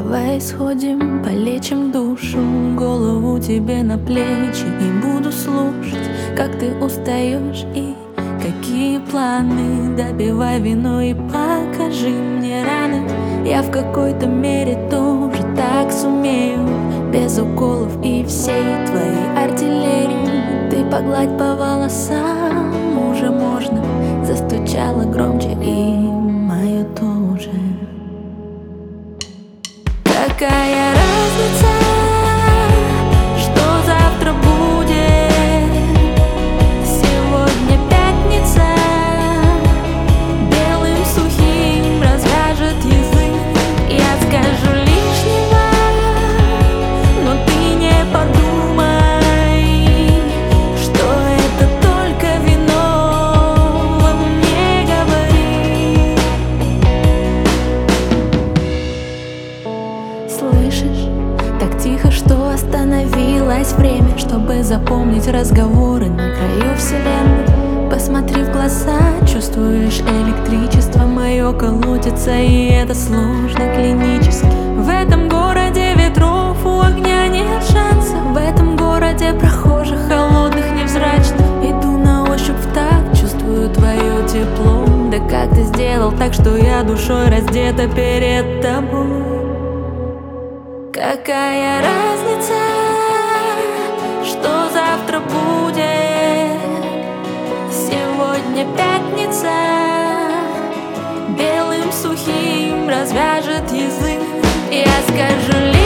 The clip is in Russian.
Давай сходим, полечим душу, голову тебе на плечи, и буду слушать, как ты устаешь и какие планы. Допивай вино и покажи мне раны. Я в какой-то мере тоже так сумею, без уколов и всей твоей артиллерии. Ты погладь по волосам, уже можно. Застучала громче и мое тоже. Какая разница, что завтра будет? Сегодня пятница, белым сухим развяжет язык. Я скажу лишнего, но ты не подумай, что это только вино во мне говорит. Слышишь, так тихо, что остановилось время, чтобы запомнить разговоры на краю вселенной. Посмотри в глаза, чувствуешь электричество мое колотится, и это сложно клинически. В этом городе ветров у огня нет шанса, в этом городе прохожих холодных невзрачно. Иду на ощупь в такт, чувствую твое тепло. Да как ты сделал так, что я душой раздета перед тобой? Какая разница, что завтра будет? Сегодня пятница, белым сухим развяжет язык. Я скажу